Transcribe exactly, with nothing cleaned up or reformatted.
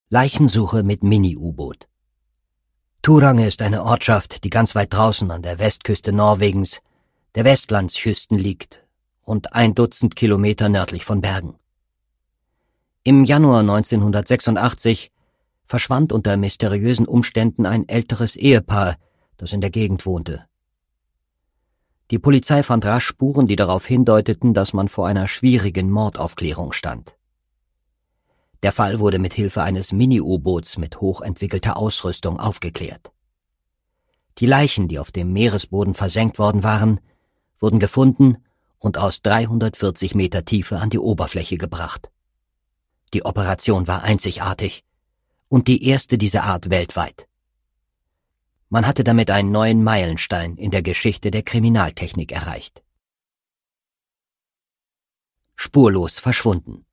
Leichensuche mit Mini-U-Boot. Turange ist eine Ortschaft, die ganz weit draußen an der Westküste Norwegens, der Westlandsküsten liegt, rund ein Dutzend Kilometer nördlich von Bergen. Im Januar neunzehnhundertsechsundachtzig verschwand unter mysteriösen Umständen ein älteres Ehepaar, das in der Gegend wohnte. Die Polizei fand rasch Spuren, die darauf hindeuteten, dass man vor einer schwierigen Mordaufklärung stand. Der Fall wurde mit Hilfe eines Mini-U-Boots mit hochentwickelter Ausrüstung aufgeklärt. Die Leichen, die auf dem Meeresboden versenkt worden waren, wurden gefunden und aus dreihundertvierzig Meter Tiefe an die Oberfläche gebracht. Die Operation war einzigartig und die erste dieser Art weltweit. Man hatte damit einen neuen Meilenstein in der Geschichte der Kriminaltechnik erreicht. Spurlos verschwunden.